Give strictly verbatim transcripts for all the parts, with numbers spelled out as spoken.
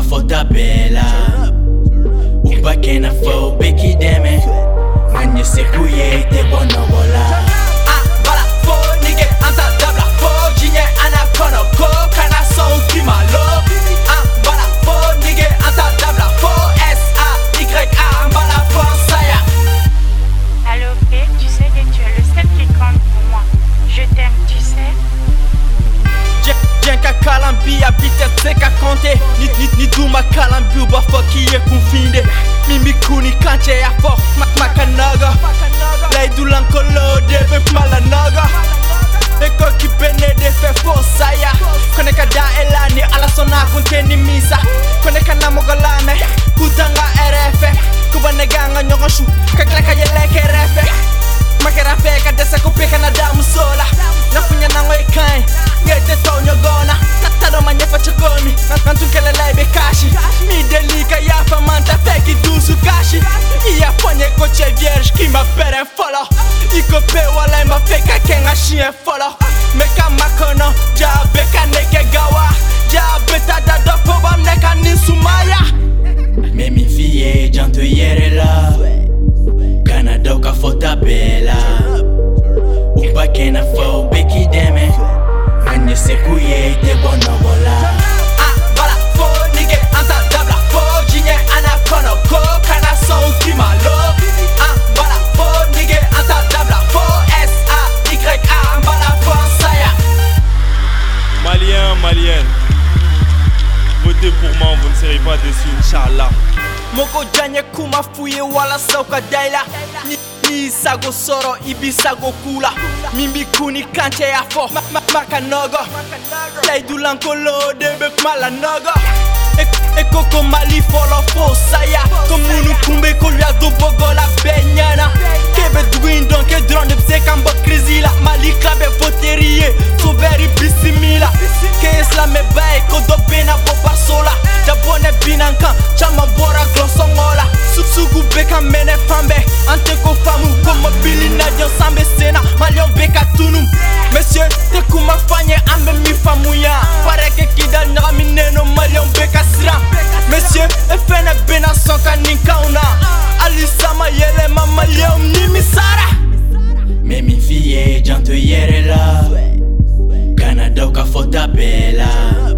fota bela Uba kena fo beki deme Nanye sekuye te bono bola Ah bala fo nige anta dabla fo Jinye anakono ko kana son kimalo Ah bala fo nige anta dabla fo S A Y A bala fo saya. Allô P, tu sais que tu es le seul qui compte pour moi. Je t'aime, tu sais. Jenka kalambi abite seka konte Ni ni ni duma kalambi uba foki ye kunfinde Mimi kuni kanche ya fo mak makanaga Lay du lankolo debe malanaga Eko ki bene de fe fo saya Kone ka da elani ala sona kunte ni misa Kone ka namogolame kutanga R F Kuba neganga nyogoshu kaklaka yeleke refe Makera feka desa kupeka na damu sola Nafunya nango ikai Ngete tonyo gona Tado manyefa chogomi Nantunkele laibe kashi Mi delika yafa manta feki dusu kashi Iya ponye koche vierge ki ma pere follow Iko pe wala ima feka kenga chien follow Meka makono Jabeka neke gawa Jabeta dado poba mneka ninsumaya Memi fiye janto yere la Kana doka fota bela Uba kena fo beki deme Nanye sekuye te bono bola Ah bala fo nige anta dabla fo Jinye anakono ko kana son kimalo Ah bala fo nige anta dabla fo S A Y A bala fo saya. Maliens, Maliennes, votez pour moi, vous ne serez pas déçus, Inch'Allah. Moko janye kuma fuye wala sauka daila Ni, ni sago soro ibi sago kula Mimbi kuni kanche ya fo ma, ma, Makanogo Lay du lankolo debe malanogo Eko ko mali folo fo saya Komunu kumbe ko lua do bogo la benyana Kebe dwin don ke drone de pse kamba krizi la Mali klabe voterie Soveri bisimila Ke islame bae ko do bena bo barsola Jabone binankan chama bora glosongola Susugu beka mene fambe Ante ko famu komo bili na dion sambe sena Malion beka tunum Monsieur te kuma fanye ambe mi famuya Pareke kidal nyaga mineno malion beka sira Monsieur e fene bena sonka ninkauna Alisama yele ma malion ni misara Memi fiye janto yere la Kana doka fota bela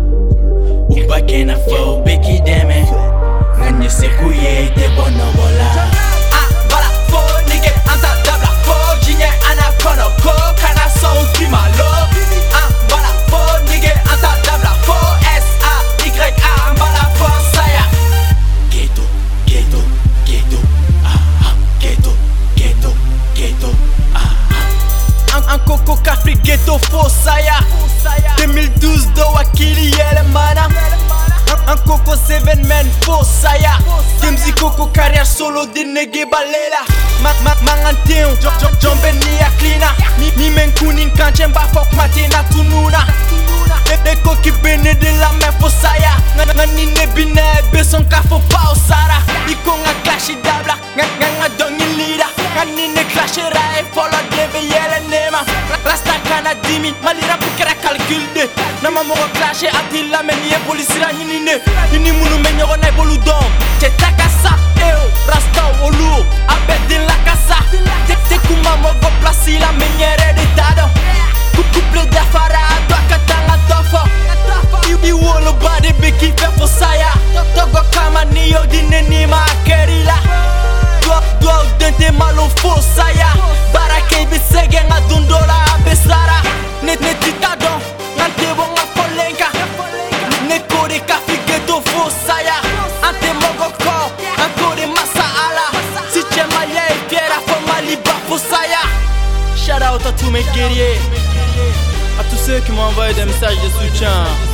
Uba kena fo beki deme Nanye sekuye te bono bola Ah bala fo nige anta dabla fo Jinye anakono ko kana son kimalo Ah bala fo nige anta dabla fo S A Y A bala fo saya. Ghetto, ghetto, ghetto Ah ah, ghetto, ghetto, ghetto Ah ah Un, un coco cafri ghetto fo saya deux mille douze do wakili yele mana Un, un coco seven men fo saya Gemzi coco carrière solo de nege balela Ma, ma, manganteon, jombe ni aklina Mi, mi men kunin kanchen ba fok matina tununa Eko ki bene de la men fo saya Ngani ne bine beson ka fo pa o sara Iko nga klashi dabla, nga nga dongi lida Ngani ne klashi ra e folo deve yele nema Rasta kana dimi, malira bukera calcul de Nama moro klashi ati la men ye polisira hinine Ini munu men yoro na bolu dom Che takasa, eo, rasta olu Abedin la casa Te, te kuma mogo plasi la menyere de tado Couple d'afara, doa katanga tofo I wolo bade beki fe fo saya Togo kama niyo dine nima akerila Doa, doa dente malo fo saya Barake bisege nga dundola abesara Net netitado, ngante bo nga folenka Ne kore kafi ghetto fo saya Ante mogo ko, ankore masa ala Si che malia e fiera fo maliba fo saya. Shout out à tous mes guerriers, à tous ceux qui m'ont envoyé des messages de soutien.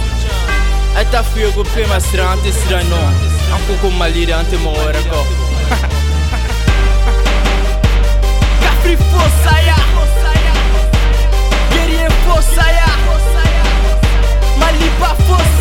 A ta fille go pe ma sira ante sira no Anko ko malire ante mo reko Kafri fo saya Guerrier fo saya Maliba fo